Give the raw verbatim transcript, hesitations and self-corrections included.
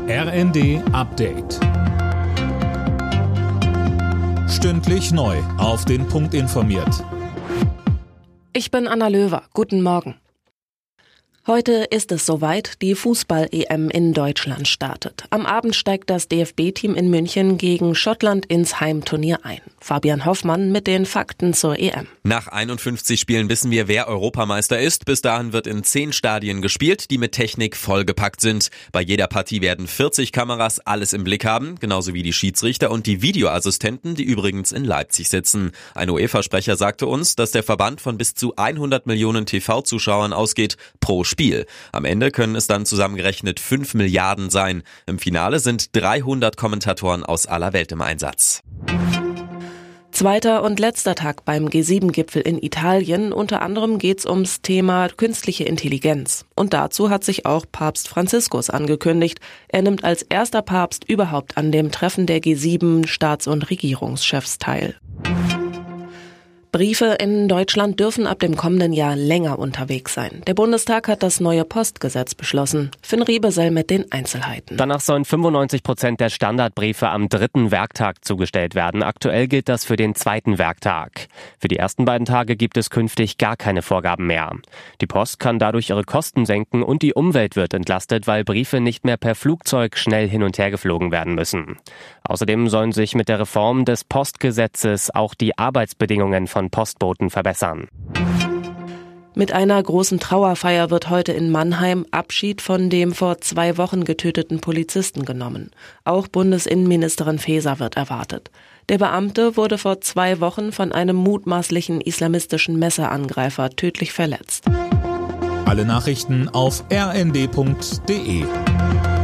R N D Update. Stündlich neu auf den Punkt informiert. Ich bin Anna Löwer. Guten Morgen. Heute ist es soweit, die Fußball-E M in Deutschland startet. Am Abend steigt das D F B-Team in München gegen Schottland ins Heimturnier ein. Fabian Hoffmann mit den Fakten zur E M. Nach einundfünfzig Spielen wissen wir, wer Europameister ist. Bis dahin wird in zehn Stadien gespielt, die mit Technik vollgepackt sind. Bei jeder Partie werden vierzig Kameras alles im Blick haben, genauso wie die Schiedsrichter und die Videoassistenten, die übrigens in Leipzig sitzen. Ein UEFA-Sprecher sagte uns, dass der Verband von bis zu hundert Millionen T V-Zuschauern ausgeht pro Spiel. Am Ende können es dann zusammengerechnet fünf Milliarden sein. Im Finale sind dreihundert Kommentatoren aus aller Welt im Einsatz. Zweiter und letzter Tag beim G sieben Gipfel in Italien. Unter anderem geht's ums Thema künstliche Intelligenz. Und dazu hat sich auch Papst Franziskus angekündigt. Er nimmt als erster Papst überhaupt an dem Treffen der G sieben Staats- und Regierungschefs teil. Briefe in Deutschland dürfen ab dem kommenden Jahr länger unterwegs sein. Der Bundestag hat das neue Postgesetz beschlossen. Finn Riebesell mit den Einzelheiten. Danach sollen fünfundneunzig Prozent der Standardbriefe am dritten Werktag zugestellt werden. Aktuell gilt das für den zweiten Werktag. Für die ersten beiden Tage gibt es künftig gar keine Vorgaben mehr. Die Post kann dadurch ihre Kosten senken und die Umwelt wird entlastet, weil Briefe nicht mehr per Flugzeug schnell hin und her geflogen werden müssen. Außerdem sollen sich mit der Reform des Postgesetzes auch die Arbeitsbedingungen von von Postboten verbessern. Mit einer großen Trauerfeier wird heute in Mannheim Abschied von dem vor zwei Wochen getöteten Polizisten genommen. Auch Bundesinnenministerin Faeser wird erwartet. Der Beamte wurde vor zwei Wochen von einem mutmaßlichen islamistischen Messerangreifer tödlich verletzt. Alle Nachrichten auf r n d punkt d e.